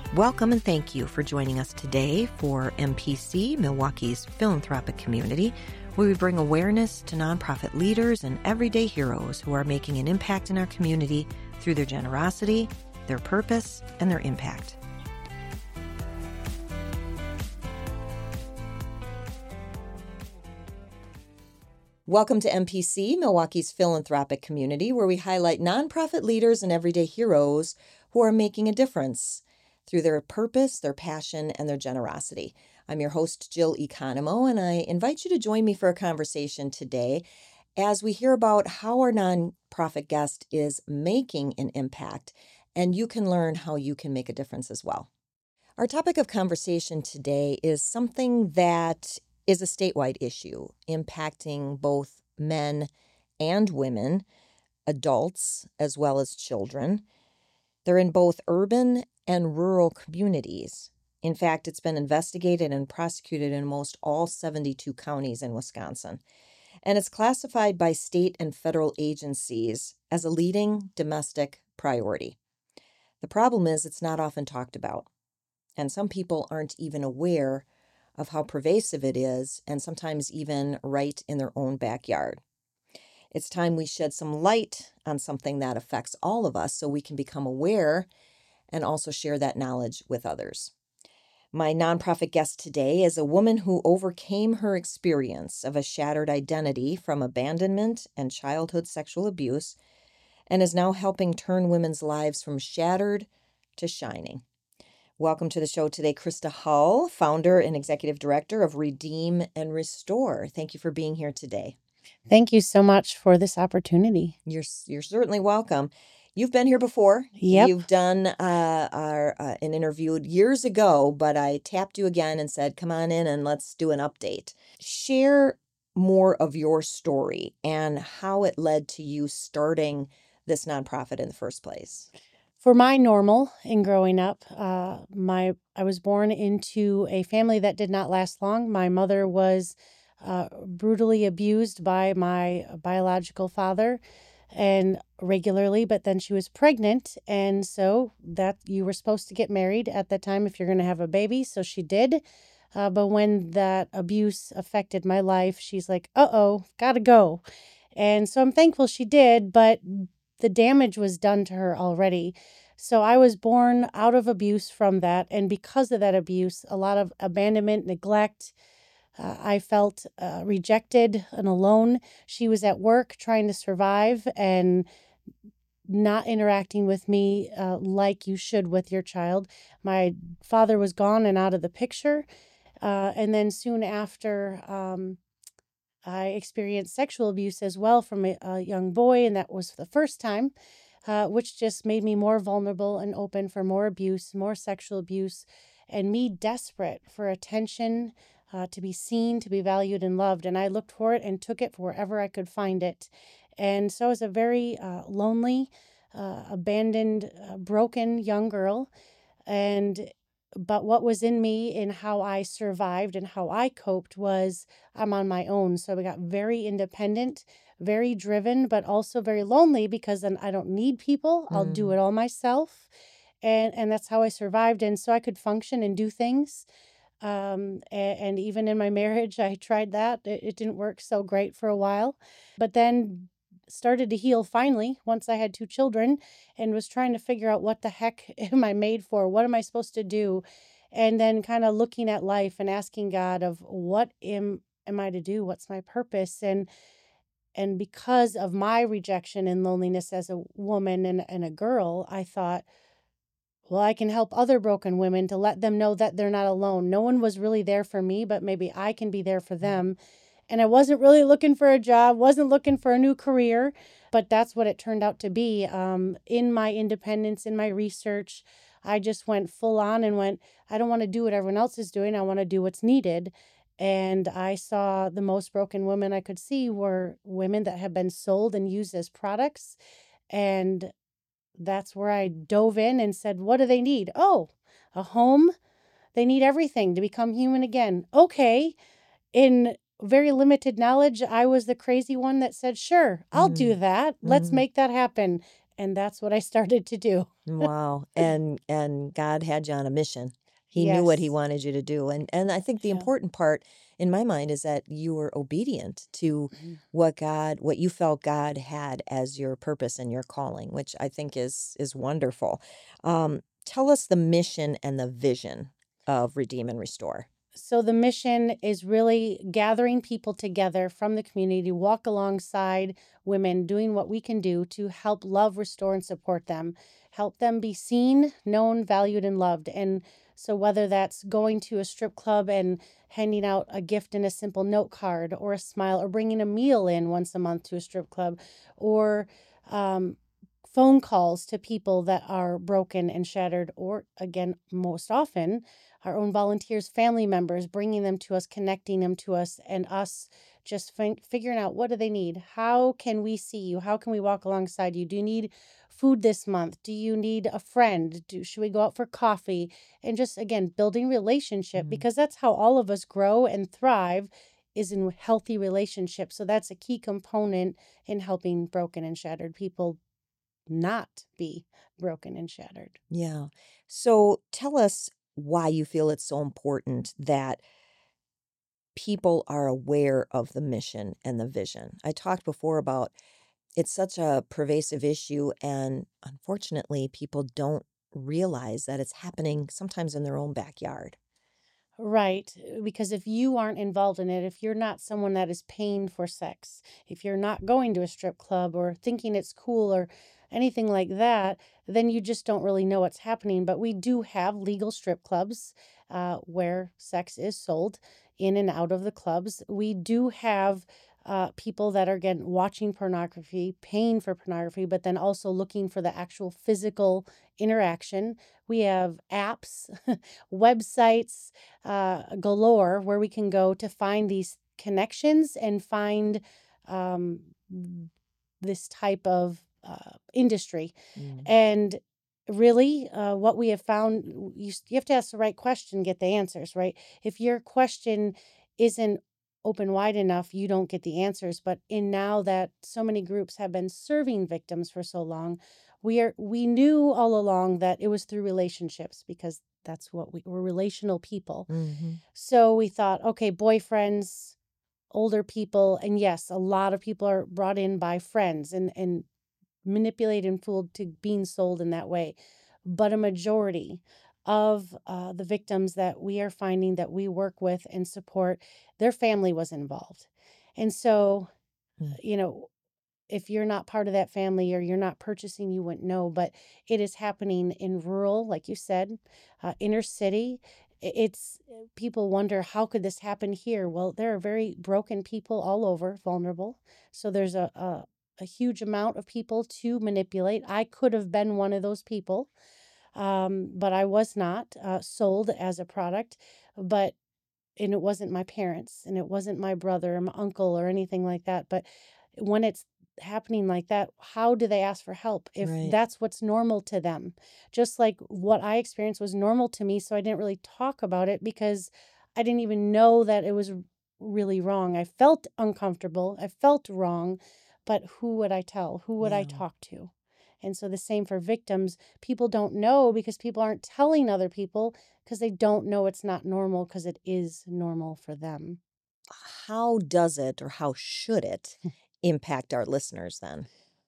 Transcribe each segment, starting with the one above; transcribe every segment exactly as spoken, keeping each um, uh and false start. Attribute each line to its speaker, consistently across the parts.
Speaker 1: Welcome and thank you for joining us today for M P C, Milwaukee's philanthropic community, where we bring awareness to nonprofit leaders and everyday heroes who are making an impact in our community through their generosity, their purpose, and their impact. Welcome to M P C, Milwaukee's philanthropic community, where we highlight nonprofit leaders and everyday heroes who are making a difference through their purpose, their passion, and their generosity. I'm your host, Jill Economo, and I invite you to join me for a conversation today as we hear about how our nonprofit guest is making an impact, and you can learn how you can make a difference as well. Our topic of conversation today is something that is a statewide issue impacting both men and women, adults as well as children. They're in both urban and rural communities. In fact, it's been investigated and prosecuted in most all seventy-two counties in Wisconsin. And it's classified by state and federal agencies as a leading domestic priority. The problem is it's not often talked about. And some people aren't even aware of how pervasive it is, and sometimes even right in their own backyard. It's time we shed some light on something that affects all of us so we can become aware and also share that knowledge with others. My nonprofit guest today is a woman who overcame her experience of a shattered identity from abandonment and childhood sexual abuse and is now helping turn women's lives from shattered to shining. Welcome to the show today, Krista Hull, founder and executive director of Redeem and Restore. Thank you for being here today.
Speaker 2: Thank you so much for this opportunity.
Speaker 1: You're you're certainly welcome. You've been here before.
Speaker 2: Yep.
Speaker 1: You've done uh, our, uh, an interview years ago, but I tapped you again and said, come on in and let's do an update. Share more of your story and how it led to you starting this nonprofit in the first place.
Speaker 2: For my normal in growing up, uh, my I was born into a family that did not last long. My mother was uh, brutally abused by my biological father and regularly, but then she was pregnant. And so that you were supposed to get married at that time if you're going to have a baby. So she did. Uh, but when that abuse affected my life, she's like, uh-oh, gotta go. And so I'm thankful she did, but the damage was done to her already. So I was born out of abuse from that. And because of that abuse, a lot of abandonment, neglect, uh, I felt uh, rejected and alone. She was at work trying to survive and not interacting with me uh, like you should with your child. My father was gone and out of the picture. Uh, and then soon after, um, I experienced sexual abuse as well from a, a young boy, and that was the first time, uh, which just made me more vulnerable and open for more abuse, more sexual abuse, and me desperate for attention, uh, to be seen, to be valued and loved. And I looked for it and took it for wherever I could find it. And so I was a very uh, lonely, uh, abandoned, uh, broken young girl. And but what was in me and how I survived and how I coped was I'm on my own. So I got very independent, very driven, but also very lonely because then I don't need people. I'll
Speaker 1: Mm.
Speaker 2: do it all myself. And and that's how I survived. And so I could function and do things. Um, and, and even in my marriage, I tried that. It, it didn't work so great for a while. But then started to heal finally once I had two children and was trying to figure out what the heck am I made for? What am I supposed to do? And then kind of looking at life and asking God of what am am I to do? What's my purpose? And and because of my rejection and loneliness as a woman and, and a girl, I thought, well, I can help other broken women to let them know that they're not alone. No one was really there for me, but maybe I can be there for them. And I wasn't really looking for a job, wasn't looking for a new career, but that's what it turned out to be. Um, in my independence, in my research, I just went full on and went, I don't want to do what everyone else is doing. I want to do what's needed. And I saw the most broken women I could see were women that have been sold and used as products. And that's where I dove in and said, what do they need? Oh, a home. They need everything to become human again. Okay. In very limited knowledge, I was the crazy one that said, sure, I'll do
Speaker 1: Mm.
Speaker 2: that. Let's
Speaker 1: Mhm.
Speaker 2: make that happen. and that's what I started to do.
Speaker 1: Wow. And and God had you on a mission. He knew what he
Speaker 2: Yes.
Speaker 1: wanted you to do. And and I think the
Speaker 2: Yeah.
Speaker 1: important part in my mind is that you were obedient to
Speaker 2: Mhm.
Speaker 1: what God what you felt God had as your purpose and your calling, which I think is is wonderful. Um, tell us the mission and the vision of Redeem and Restore.
Speaker 2: So the mission is really gathering people together from the community, walk alongside women, doing what we can do to help love, restore, and support them, help them be seen, known, valued, and loved. And so whether that's going to a strip club and handing out a gift in a simple note card or a smile, or bringing a meal in once a month to a strip club, or um, phone calls to people that are broken and shattered, or again, most often, our own volunteers, family members, bringing them to us, connecting them to us, and us just fin- figuring out what do they need? How can we see you? How can we walk alongside you? Do you need food this month? Do you need a friend? Do, should we go out for coffee? And just again, building relationship,
Speaker 1: Mm.
Speaker 2: because that's how all of us grow and thrive, is in healthy relationships. So that's a key component in helping broken and shattered people not be broken and shattered.
Speaker 1: Yeah. So tell us why you feel it's so important that people are aware of the mission and the vision. I talked before about it's such a pervasive issue, and unfortunately, people don't realize that it's happening sometimes in their own backyard.
Speaker 2: Right. uh, Because if you aren't involved in it, if you're not someone that is paying for sex, if you're not going to a strip club or thinking it's cool or anything like that, then you just don't really know what's happening. But we do have legal strip clubs uh, where sex is sold in and out of the clubs. We do have uh, people that are, again, watching pornography, paying for pornography, but then also looking for the actual physical interaction. We have apps, websites uh, galore where we can go to find these connections and find um, this type of uh, industry.
Speaker 1: Mm.
Speaker 2: And really, uh, what we have found, you, you have to ask the right question, get the answers, right? If your question isn't open wide enough, you don't get the answers. But in now that so many groups have been serving victims for so long, we are we knew all along that it was through relationships, because that's what we, we're relational people.
Speaker 1: Hmm.
Speaker 2: So we thought, okay, boyfriends, older people, and yes, a lot of people are brought in by friends and and manipulated and fooled to being sold in that way. But a majority of uh, the victims that we are finding that we work with and support, their family was involved. And so,
Speaker 1: Mm.
Speaker 2: you know, if you're not part of that family or you're not purchasing, you wouldn't know. But it is happening in rural, like you said, uh, inner city. I- It's uh, people wonder, how could this happen here? Well, there are very broken people all over, vulnerable. So there's a, a a huge amount of people to manipulate. I could have been one of those people, um, but I was not uh, sold as a product. But and it wasn't my parents and it wasn't my brother or my uncle or anything like that. But when it's happening like that, how do they ask for help if
Speaker 1: Right.
Speaker 2: that's what's normal to them? Just like what I experienced was normal to me, so I didn't really talk about it because I didn't even know that it was really wrong. I felt uncomfortable, I felt wrong, but who would I tell? Who would I
Speaker 1: Yeah.
Speaker 2: talk to? And so the same for victims. People don't know because people aren't telling other people because they don't know it's not normal, because it is normal for them.
Speaker 1: How does it or how should it impact our listeners then?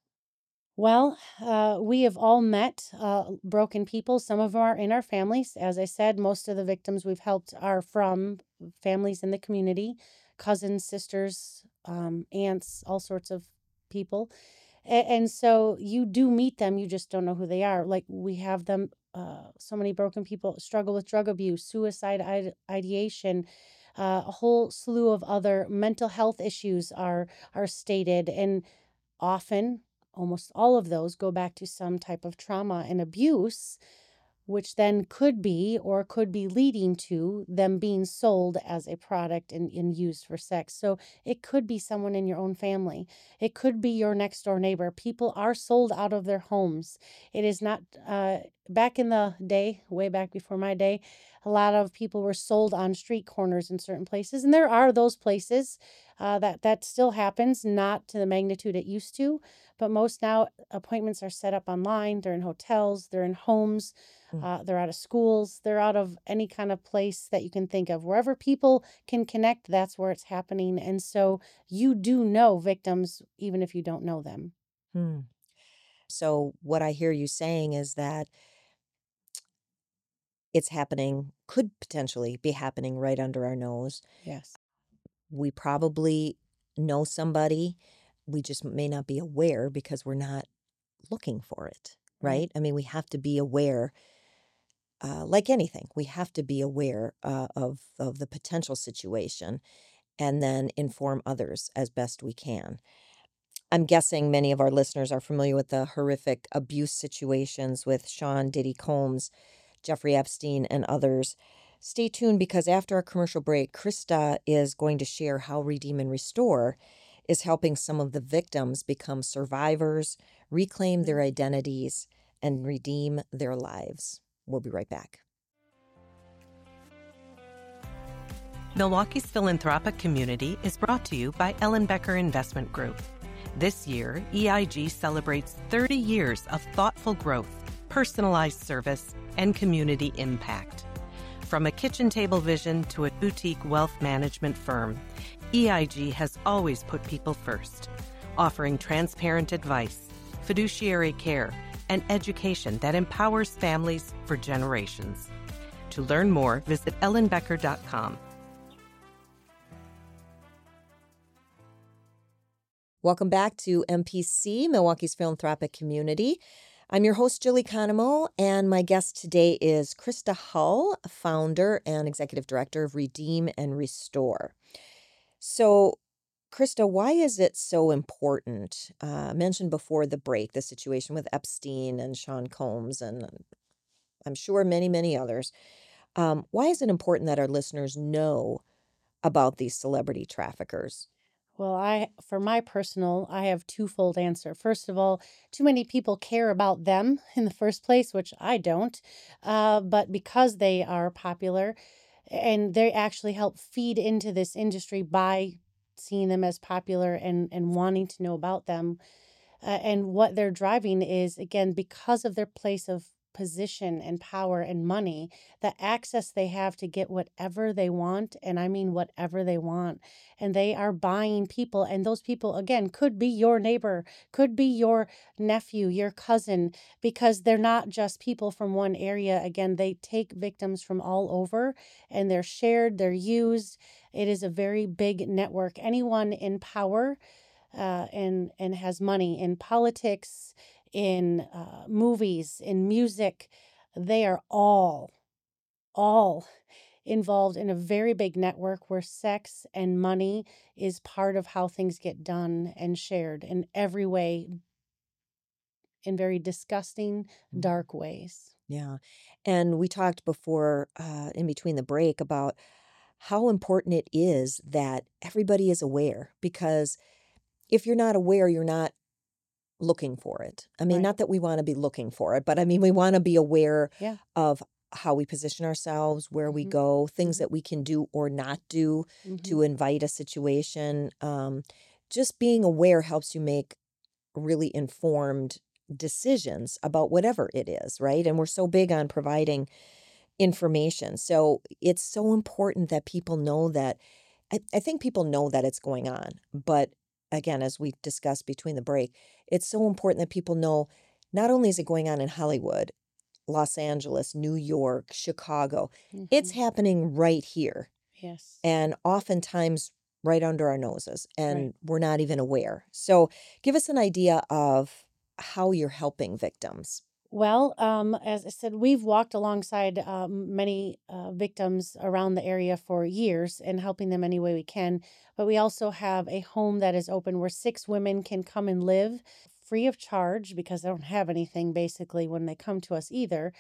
Speaker 2: Well, uh, we have all met uh, broken people. Some of them are in our families. As I said, most of the victims we've helped are from families in the community, cousins, sisters, um, aunts, all sorts of people. A- and so you do meet them, you just don't know who they are. Like we have them, uh, so many broken people struggle with drug abuse, suicide ide- ideation, uh, a whole slew of other mental health issues are are stated, and often almost all of those go back to some type of trauma and abuse. which then could be or could be leading to them being sold as a product and, and used for sex. So it could be someone in your own family. It could be your next door neighbor. People are sold out of their homes. It is not, uh, back in the day, way back before my day, a lot of people were sold on street corners in certain places. And there are those places uh, that, that still happens, not to the magnitude it used to. But most now appointments are set up online. They're in hotels, they're in homes.
Speaker 1: Mm.
Speaker 2: Uh, they're out of schools. They're out of any kind of place that you can think of. Wherever people can connect, that's where it's happening. And so you do know victims, even if you don't know them.
Speaker 1: Hmm. So what I hear you saying is that it's happening, could potentially be happening right under our nose.
Speaker 2: Yes.
Speaker 1: We probably know somebody. We just may not be aware because we're not looking for it, right?
Speaker 2: Right.
Speaker 1: I mean, we have to be aware, uh, like anything, we have to be aware uh, of, of the potential situation and then inform others as best we can. I'm guessing many of our listeners are familiar with the horrific abuse situations with Sean Diddy Combs, Jeffrey Epstein, and others. Stay tuned because after our commercial break, Krista is going to share how Redeem and Restore is helping some of the victims become survivors, reclaim their identities, and redeem their lives. We'll be right back.
Speaker 3: Milwaukee's philanthropic community is brought to you by Ellenbecker Investment Group. This year, E I G celebrates thirty years of thoughtful growth, personalized service, and community impact. From a kitchen table vision to a boutique wealth management firm, E I G has always put people first, offering transparent advice, fiduciary care, and education that empowers families for generations. To learn more, visit ellenbecker dot com.
Speaker 1: Welcome back to M P C, Milwaukee's Philanthropic Community. I'm your host, Jilly Conamo, and my guest today is Krista Hull, founder and executive director of Redeem and Restore. So, Krista, why is it so important? Uh, I mentioned before the break the situation with Epstein and Sean Combs, and I'm sure many, many others. Um, why is it important that our listeners know about these celebrity traffickers?
Speaker 2: Well, I, for my personal, I have twofold answer. First of all, too many people care about them in the first place, which I don't. Uh, but because they are popular and they actually help feed into this industry by seeing them as popular and, and wanting to know about them. Uh, and what they're driving is, again, because of their place of position and power and money, the access they have to get whatever they want, and I mean whatever they want. And they are buying people, and those people, again, could be your neighbor, could be your nephew, your cousin, because they're not just people from one area. Again, they take victims from all over, and they're shared, they're used. It is a very big network. Anyone in power uh, and and has money in politics, in uh, movies, in music, they are all all involved in a very big network where sex and money is part of how things get done and shared in every way, in very disgusting,
Speaker 1: Mhm.
Speaker 2: dark ways.
Speaker 1: Yeah. And we talked before, uh, in between the break, about how important it is that everybody is aware, because if you're not aware, you're not looking for it. I mean,
Speaker 2: Right.
Speaker 1: not that we want to be looking for it, but I mean, we want to be aware
Speaker 2: Yeah.
Speaker 1: of how we position ourselves, where we
Speaker 2: Mhm.
Speaker 1: go, things
Speaker 2: Mhm.
Speaker 1: that we can do or not do
Speaker 2: Mhm.
Speaker 1: to invite a situation. Um, just being aware helps you make really informed decisions about whatever it is, right? And we're so big on providing information. So it's so important that people know that. I, I think people know that it's going on. But again, as we discussed between the break, it's so important that people know not only is it going on in Hollywood, Los Angeles, New York, Chicago, it's
Speaker 2: Mhm.
Speaker 1: happening right here.
Speaker 2: Yes.
Speaker 1: And oftentimes right under our noses, and
Speaker 2: Right.
Speaker 1: we're not even aware. So give us an idea of how you're helping victims.
Speaker 2: Well, um, as I said, we've walked alongside um, many uh, victims around the area for years and helping them any way we can. But we also have a home that is open where six women can come and live free of charge because they don't have anything basically when they come to us either.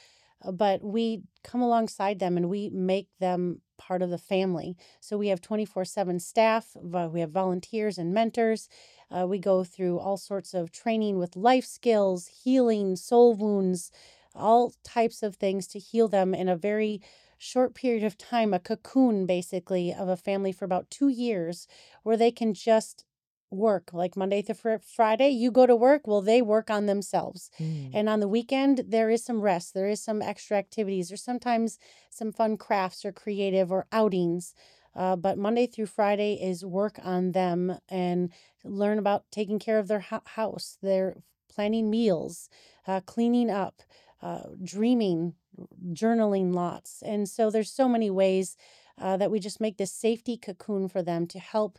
Speaker 2: uh, but we come alongside them and we make them part of the family. So we have twenty-four seven staff, vo- we have volunteers and mentors. Uh, we go through all sorts of training with life skills, healing, soul wounds, all types of things to heal them in a very short period of time, a cocoon basically of a family for about two years where they can just work like Monday through Fri- Friday. You go to work, well, they work on themselves.
Speaker 1: Mm.
Speaker 2: And on the weekend, there is some rest, there is some extra activities, or sometimes some fun crafts or creative or outings. Uh, but Monday through Friday is work on them and learn about taking care of their ho- house, their planning meals, uh, cleaning up, uh, dreaming, journaling lots. And so there's so many ways uh, that we just make this safety cocoon for them to help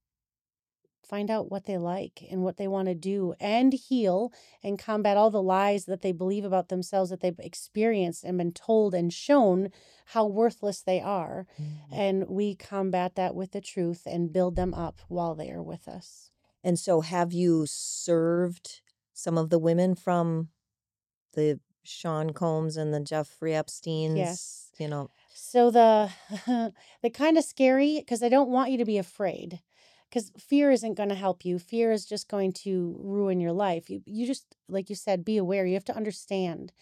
Speaker 2: find out what they like and what they want to do and heal and combat all the lies that they believe about themselves that they've experienced and been told and shown how worthless they are.
Speaker 1: Mm.
Speaker 2: And we combat that with the truth and build them up while they are with us.
Speaker 1: And so have you served some of the women from the Sean Combs and the Jeffrey Epsteins,
Speaker 2: Yes.
Speaker 1: you know?
Speaker 2: So the the kind of scary, because I don't want you to be afraid, because fear isn't going to help you. Fear is just going to ruin your life. You you just, like you said, be aware. You have to understand.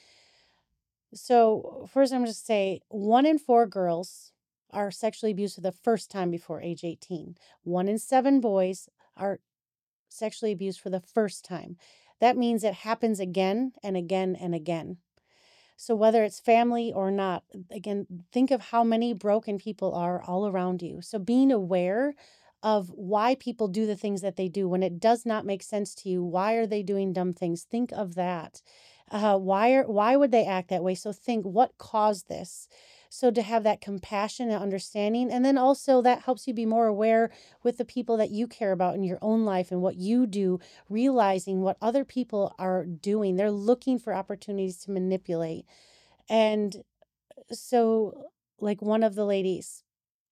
Speaker 2: So first, I'm just say one in four girls are sexually abused for the first time before age eighteen. One in seven boys are sexually abused for the first time. That means it happens again and again and again. So whether it's family or not, again, think of how many broken people are all around you. So being aware of why people do the things that they do when it does not make sense to you, why are they doing dumb things? Think of that. Uh, why are why would they act that way? So think, what caused this? So to have that compassion and understanding, and then also that helps you be more aware with the people that you care about in your own life and what you do, realizing what other people are doing. They're looking for opportunities to manipulate. And so, like one of the ladies,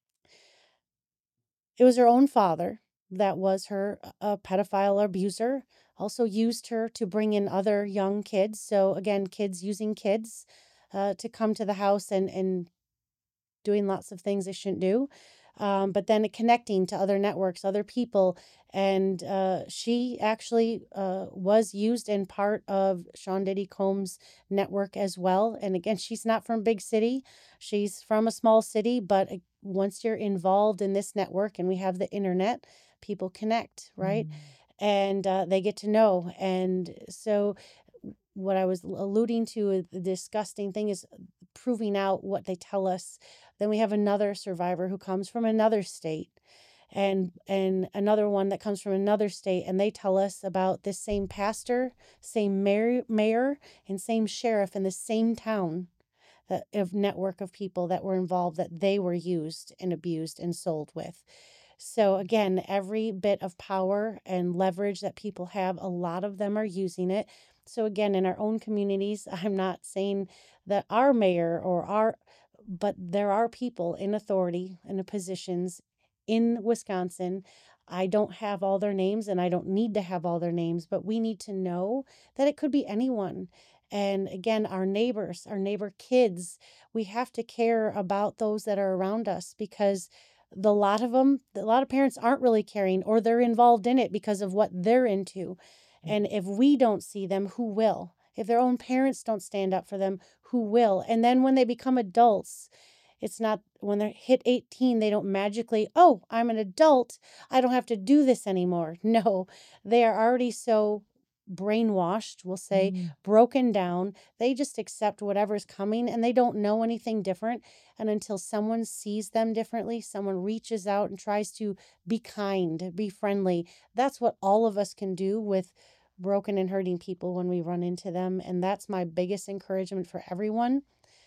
Speaker 2: it was her own father that was her a pedophile abuser, also used her to bring in other young kids. So again, kids using kids uh, to come to the house and and doing lots of things they shouldn't do. Um, but then connecting to other networks, other people. And uh, she actually uh, was used in part of Sean Diddy Combs' network as well. And again, she's not from big city. She's from a small city. But uh, once you're involved in this network and we have the internet, people connect, right?
Speaker 1: Mm.
Speaker 2: And uh, they get to know. And so what I was alluding to, uh, the disgusting thing is proving out what they tell us. Then we have another survivor who comes from another state, and and another one that comes from another state, and they tell us about this same pastor, same mayor, mayor and same sheriff in the same town, that of network of people that were involved, that they were used and abused and sold with. So again, every bit of power and leverage that people have, a lot of them are using it. So again, in our own communities, I'm not saying that our mayor or our, but there are people in authority and in positions in Wisconsin. I don't have all their names and I don't need to have all their names, but we need to know that it could be anyone. And again, our neighbors, our neighbor kids, we have to care about those that are around us, because the lot of them, a lot of parents aren't really caring, or they're involved in it because of what they're into. And if we don't see them, who will? If their own parents don't stand up for them, who will? And then when they become adults, it's not when they hit eighteen, they don't magically, oh, I'm an adult, I don't have to do this anymore. No, they are already so brainwashed, we'll say,
Speaker 1: Mm.
Speaker 2: broken down. They just accept whatever's coming and they don't know anything different. And until someone sees them differently, someone reaches out and tries to be kind, be friendly, that's what all of us can do with broken and hurting people when we run into them. And that's my biggest encouragement for everyone,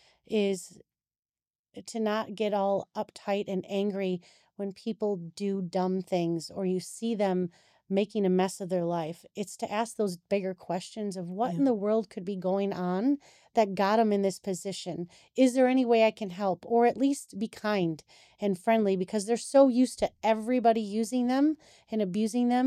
Speaker 2: is to not get all uptight and angry when people do dumb things or you see them making a mess of their life. It's to ask those bigger questions of what
Speaker 1: Yeah.
Speaker 2: in the world could be going on that got them in this position. Is there any way I can help? Or at least be kind and friendly, because they're so used to everybody using them and abusing them.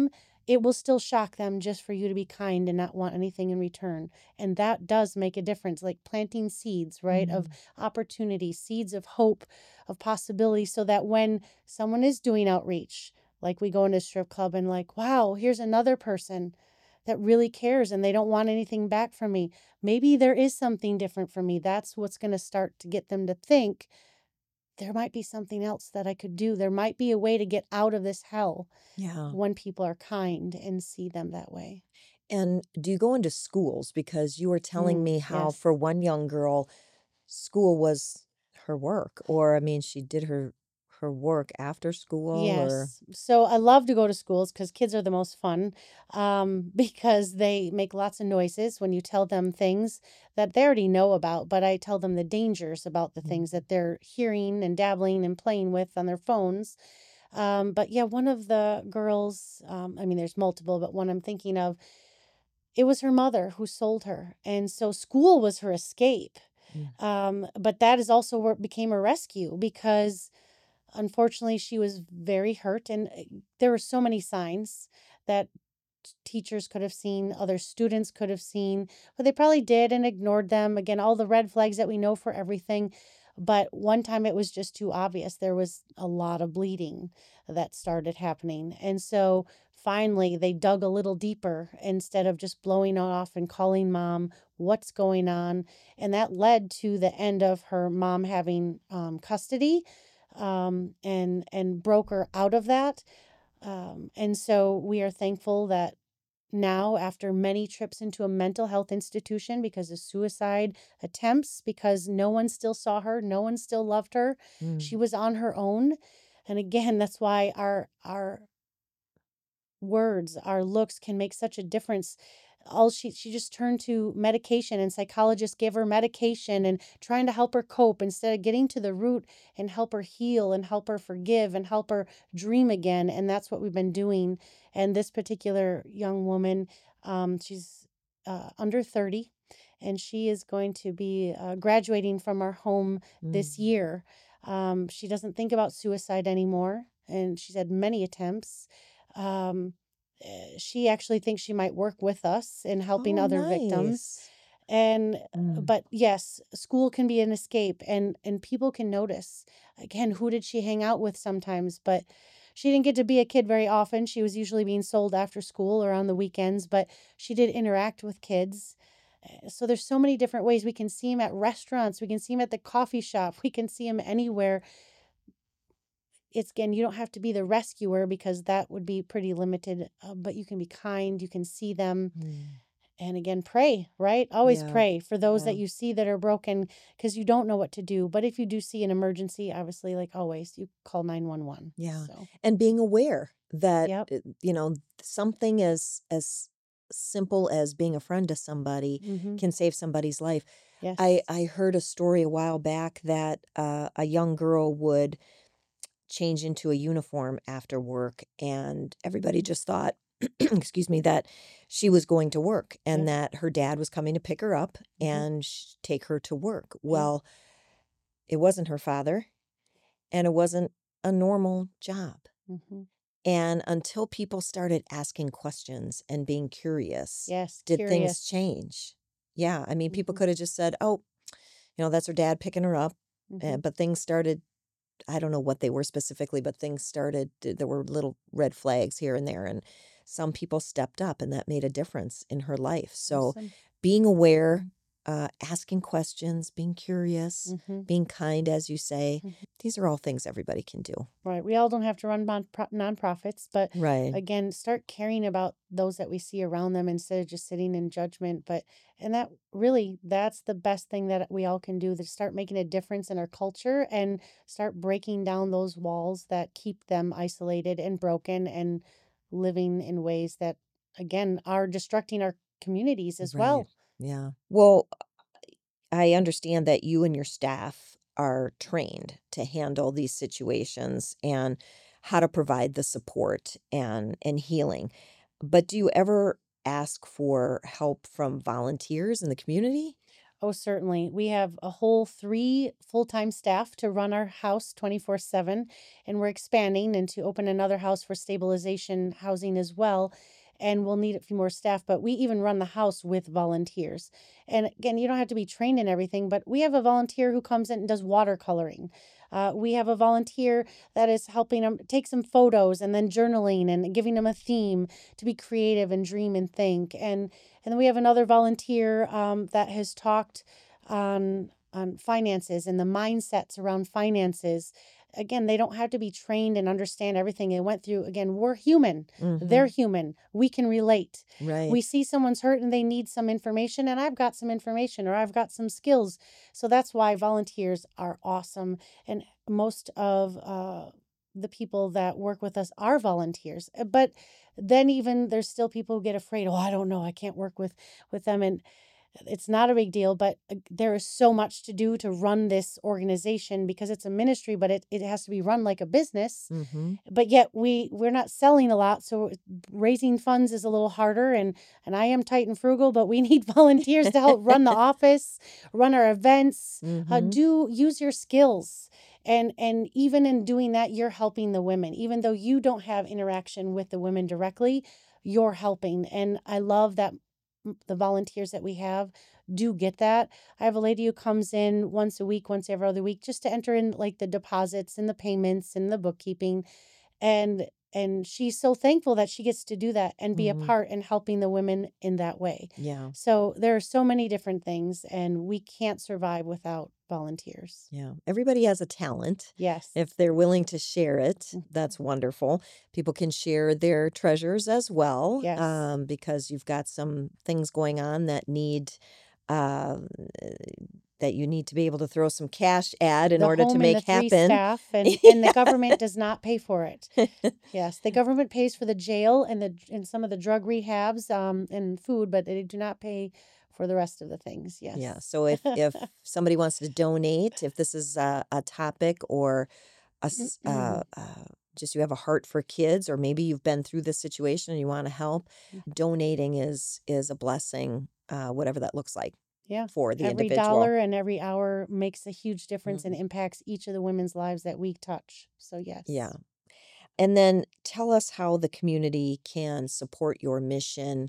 Speaker 2: it will still shock them just for you to be kind and not want anything in return. And that does make a difference, like planting seeds, right, of
Speaker 1: Mm.
Speaker 2: opportunity, seeds of hope, of possibility, so that when someone is doing outreach, like we go into a strip club and like, wow, here's another person that really cares and they don't want anything back from me. Maybe there is something different for me. That's what's going to start to get them to think there might be something else that I could do. There might be a way to get out of this hell
Speaker 1: Yeah.
Speaker 2: when people are kind and see them that way.
Speaker 1: And do you go into schools? Because you were telling
Speaker 2: Mm,
Speaker 1: me how
Speaker 2: yes.
Speaker 1: for one young girl, school was her work, or I mean, she did her her work after school, or
Speaker 2: Yes. So I love to go to schools because kids are the most fun, um, because they make lots of noises when you tell them things that they already know about. But I tell them the dangers about the
Speaker 1: Mm.
Speaker 2: things that they're hearing and dabbling and playing with on their phones. Um, but yeah, one of the girls, um, I mean, there's multiple, but one I'm thinking of, it was her mother who sold her. And so school was her escape.
Speaker 1: Mm.
Speaker 2: Um, but that is also where it became a rescue because unfortunately she was very hurt. And uh, there were so many signs that teachers could have seen, other students could have seen, but they probably did and ignored them. Again, all the red flags that we know for everything. But one time it was just too obvious. There was a lot of bleeding that started happening. And so finally they dug a little deeper instead of just blowing off and calling mom, what's going on? And that led to the end of her mom having um, custody, um, and and broke her out of that. Um, and so we are thankful that now, after many trips into a mental health institution because of suicide attempts, because no one still saw her, no one still loved her, she
Speaker 1: Mm.
Speaker 2: was on her own. And again, that's why our our words, our looks can make such a difference. All she she just turned to medication and psychologists gave her medication and trying to help her cope instead of getting to the root and help her heal and help her forgive and help her dream again. And that's what we've been doing. And this particular young woman, um, she's uh, under thirty and she is going to be uh, graduating from our home this
Speaker 1: Mm.
Speaker 2: year. Um, she doesn't think about suicide anymore, and she's had many attempts. Um, eh, she actually thinks she might work with us in helping
Speaker 1: Oh,
Speaker 2: other victims.
Speaker 1: nice.
Speaker 2: And uh,
Speaker 1: Mm.
Speaker 2: but yes, school can be an escape, and and people can notice. Again, who did she hang out with sometimes? But she didn't get to be a kid very often. She was usually being sold after school or on the weekends, but she did interact with kids. Eh, So there's so many different ways we can see him at restaurants, we can see him at the coffee shop, we can see him anywhere. It's again, you don't have to be the rescuer because that would be pretty limited, uh, but you can be kind, you can see them,
Speaker 1: Mm.
Speaker 2: and again, pray, right? Always
Speaker 1: Yeah.
Speaker 2: pray for those
Speaker 1: Yeah.
Speaker 2: that you see that are broken because you don't know what to do. But if you do see an emergency, obviously, like always, you call nine one one.
Speaker 1: Yeah.
Speaker 2: So,
Speaker 1: And being aware that,
Speaker 2: yep.
Speaker 1: uh, you know, something as as simple as being a friend to somebody
Speaker 2: Mm-hmm.
Speaker 1: can save somebody's life. I
Speaker 2: Yes.
Speaker 1: I heard a story a while back that uh, a young girl would change into a uniform after work, and everybody just thought, excuse me, that she was going to work and
Speaker 2: Yep.
Speaker 1: that her dad was coming to pick her up
Speaker 2: Mm-hmm.
Speaker 1: and sh- take her to work.
Speaker 2: Yep.
Speaker 1: Well, it wasn't her father, and it wasn't a normal job.
Speaker 2: Mm-hmm.
Speaker 1: And until people started asking questions and being curious,
Speaker 2: Yes.
Speaker 1: did things
Speaker 2: Curious.
Speaker 1: change? Yeah, I mean, people
Speaker 2: Mm-hmm.
Speaker 1: could have just said, "Oh, you know, that's her dad picking her up."
Speaker 2: Mm-hmm.
Speaker 1: Uh, but things started, I don't know what they were specifically, but things started, there were little red flags here and there. And some people stepped up, and that made a difference in her life. So
Speaker 2: Awesome.
Speaker 1: being aware, uh, asking questions, being curious,
Speaker 2: Mm-hmm.
Speaker 1: being kind, as you say,
Speaker 2: Mm-hmm.
Speaker 1: these are all things everybody can do.
Speaker 2: Right. We all don't have to run non nonprofits, but
Speaker 1: Right.
Speaker 2: again, start caring about those that we see around them instead of just sitting in judgment. But, and that really, that's the best thing that we all can do to start making a difference in our culture and start breaking down those walls that keep them isolated and broken and living in ways that, again, are destructing our communities as
Speaker 1: Right.
Speaker 2: well.
Speaker 1: Yeah. Well, I understand that you and your staff are trained to handle these situations and how to provide the support and and healing. But do you ever ask for help from volunteers in the community?
Speaker 2: Oh, certainly. We have a whole three full-time staff to run our house twenty-four seven, and we're expanding and to open another house for stabilization housing as well. And we'll need a few more staff, but we even run the house with volunteers. And again, you don't have to be trained in everything, but we have a volunteer who comes in and does watercoloring. Uh, we have a volunteer that is helping them take some photos and then journaling and giving them a theme to be creative and dream and think. And and then we have another volunteer um, that has talked on on finances and the mindsets around finances. Again, they don't have to be trained and understand everything they went through. Again, we're human. They're
Speaker 1: Mm-hmm.
Speaker 2: human. We can relate.
Speaker 1: Right.
Speaker 2: We see someone's hurt and they need some information, and I've got some information or I've got some skills. So that's why volunteers are awesome. And most of uh, the people that work with us are volunteers. Uh, But then even there's still people who get afraid. Oh, I don't know. I can't work with with them. And it's not a big deal, but uh, there is so much to do to run this organization because it's a ministry, but it, it has to be run like a business.
Speaker 1: Mm-hmm.
Speaker 2: But yet we we're not selling a lot, so raising funds is a little harder. And and I am tight and frugal, but we need volunteers to help run the office, run our events, uh,
Speaker 1: Mm-hmm.
Speaker 2: do use your skills. And and even in doing that, you're helping the women. Even though you don't have interaction with the women directly, you're helping. And I love that m- the volunteers that we have do get that. I have a lady who comes in once a week, once every other week, just to enter in like the deposits and the payments and the bookkeeping. And and she's so thankful that she gets to do that and be a
Speaker 1: Mm-hmm.
Speaker 2: part in helping the women in that way.
Speaker 1: Yeah.
Speaker 2: So there are so many different things, and we can't survive without volunteers.
Speaker 1: Yeah. Everybody has a talent.
Speaker 2: Yes.
Speaker 1: If they're willing to share it,
Speaker 2: Mhm.
Speaker 1: that's wonderful. People can share their treasures as well,
Speaker 2: Yes.
Speaker 1: um, because you've got some things going on that need uh, that you need to be able to throw some cash at in
Speaker 2: The
Speaker 1: order to
Speaker 2: home and the
Speaker 1: make
Speaker 2: three
Speaker 1: happen.
Speaker 2: staff, and and the government does not pay for it. Yes, the government pays for the jail and the and some of the drug rehabs um and food, but they do not pay for the rest of the things.
Speaker 1: Yeah.
Speaker 2: Yes.
Speaker 1: So if if somebody wants to donate, if this is a, a topic or a s- uh, uh, just you have a heart for kids, or maybe you've been through this situation and you want to help, donating is is a blessing, uh, whatever that looks like
Speaker 2: Yeah.
Speaker 1: for the
Speaker 2: Every
Speaker 1: individual.
Speaker 2: dollar and every hour makes a huge difference and
Speaker 1: Mhm.
Speaker 2: impacts each of the women's lives that we touch. So yes.
Speaker 1: Yeah. And then tell us how the community can support your mission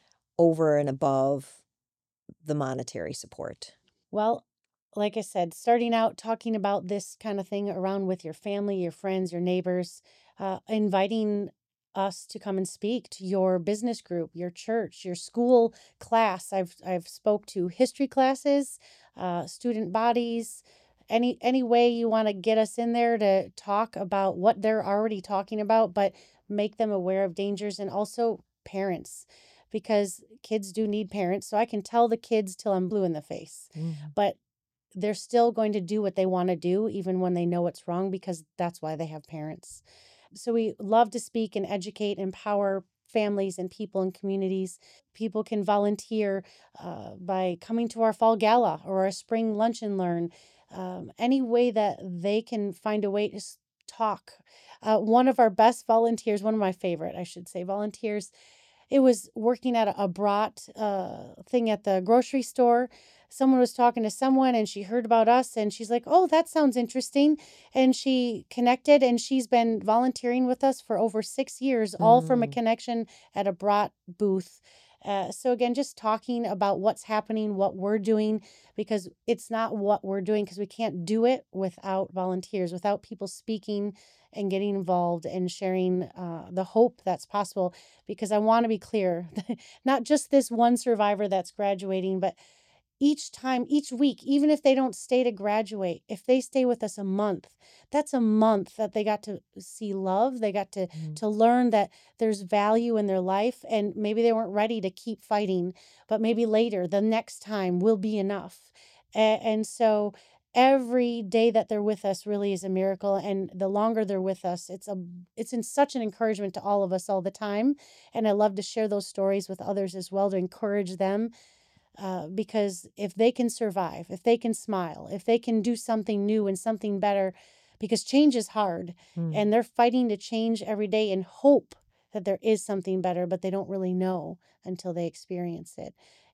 Speaker 1: over and above the monetary support.
Speaker 2: Well, like I said, starting out talking about this kind of thing around with your family, your friends, your neighbors, uh, inviting us to come and speak to your business group, your church, your school class. I've I've spoke to history classes, uh, student bodies, any any way you want to get us in there to talk about what they're already talking about, but make them aware of dangers, and also parents, because kids do need parents. So I can tell the kids till I'm blue in the face,
Speaker 1: Mhm.
Speaker 2: but they're still going to do what they want to do, even when they know it's wrong, because that's why they have parents. So we love to speak and educate, empower families and people and communities. People can volunteer uh, by coming to our fall gala or our spring lunch and learn, um, any way that they can find a way to s- talk. Uh, one of our best volunteers, one of my favorite, I should say, volunteers, it was working at a, a brat uh, thing at the grocery store. Someone was talking to someone and she heard about us and she's like, oh, that sounds interesting. And she connected, and she's been volunteering with us for over six years, all from a
Speaker 1: Mm.
Speaker 2: connection at a brat booth. Uh, so, again, just talking about what's happening, what we're doing, because it's not what we're doing, because we can't do it without volunteers, without people speaking and getting involved and sharing uh, the hope that's possible. Because I want to be clear, not just this one survivor that's graduating, but each time, each week, even if they don't stay to graduate, if they stay with us a month, that's a month that they got to see love. They got to
Speaker 1: Mm.
Speaker 2: to learn that there's value in their life, and maybe they weren't ready to keep fighting, but maybe later, the next time will be enough. A- and so every day that they're with us really is a miracle, and the longer they're with us, it's a it's in such an encouragement to all of us all the time. And I love to share those stories with others as well, to encourage them, uh, because if they can survive, if they can smile, if they can do something new and something better, because change is hard,
Speaker 1: Mm.
Speaker 2: and they're fighting to change every day in hope that there is something better, but they don't really know until they experience it.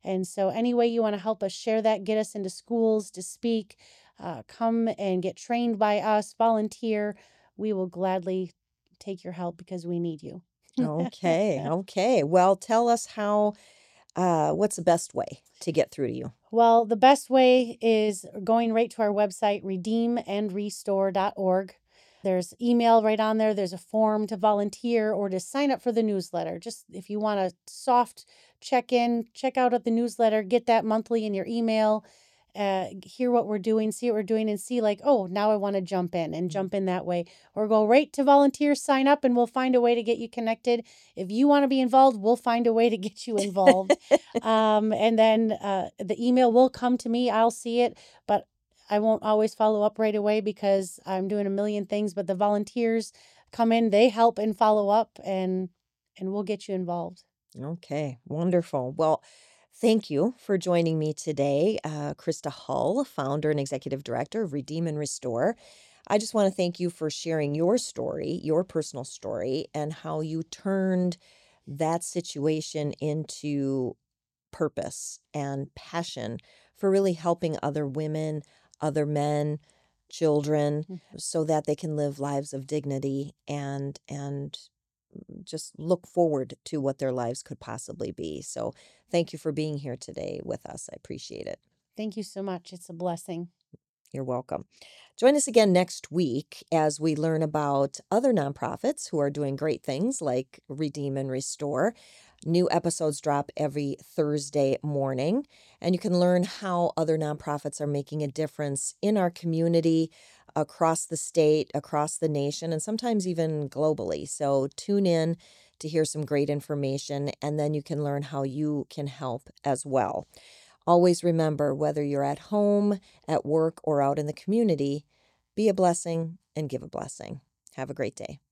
Speaker 2: And so any way you want to help us share that, get us into schools to speak, uh, come and get trained by us, volunteer, we will gladly take your help because we need you.
Speaker 1: Okay, okay. Well, tell us how, uh, what's the best way to get through to you?
Speaker 2: Well, the best way is going right to our website, redeem and restore dot org. There's email right on there. There's a form to volunteer or to sign up for the newsletter. Just if you want a soft check-in, check out the newsletter, get that monthly in your email, uh, hear what we're doing, see what we're doing, and see like, oh, now I want to jump in and jump in that way. Or go right to volunteer, sign up, and we'll find a way to get you connected. If you want to be involved, we'll find a way to get you involved. um, and then uh, the email will come to me. I'll see it, but I won't always follow up right away because I'm doing a million things, but the volunteers come in, they help and follow up, and and we'll get you involved.
Speaker 1: Okay, wonderful. Well, thank you for joining me today, uh, Krista Hull, founder and executive director of Redeem and Restore. I just want to thank you for sharing your story, your personal story, and how you turned that situation into purpose and passion for really helping other women, other men, children,
Speaker 2: Mhm.
Speaker 1: so that they can live lives of dignity and and just look forward to what their lives could possibly be. So thank you for being here today with us. I appreciate it.
Speaker 2: Thank you so much. It's a blessing.
Speaker 1: You're welcome. Join us again next week as we learn about other nonprofits who are doing great things like Redeem and Restore. New episodes drop every Thursday morning, and you can learn how other nonprofits are making a difference in our community, across the state, across the nation, and sometimes even globally. So tune in to hear some great information, and then you can learn how you can help as well. Always remember, whether you're at home, at work, or out in the community, be a blessing and give a blessing. Have a great day.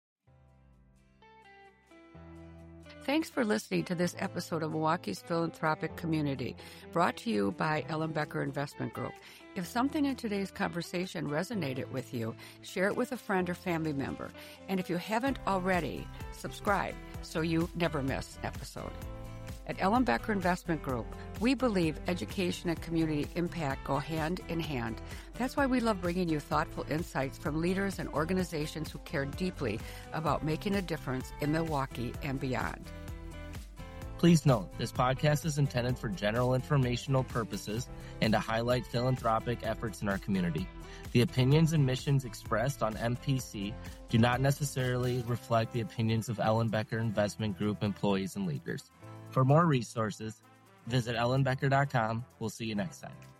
Speaker 4: Thanks for listening to this episode of Milwaukee's Philanthropic Community, brought to you by Ellen Becker Investment Group. If something in today's conversation resonated with you, share it with a friend or family member. And if you haven't already, subscribe so you never miss an episode. At Ellen Becker Investment Group, we believe education and community impact go hand in hand. That's why we love bringing you thoughtful insights from leaders and organizations who care deeply about making a difference in Milwaukee and beyond.
Speaker 5: Please note, this podcast is intended for general informational purposes and to highlight philanthropic efforts in our community. The opinions and missions expressed on M P C do not necessarily reflect the opinions of Ellen Becker Investment Group employees and leaders. For more resources, visit ellen becker dot com. We'll see you next time.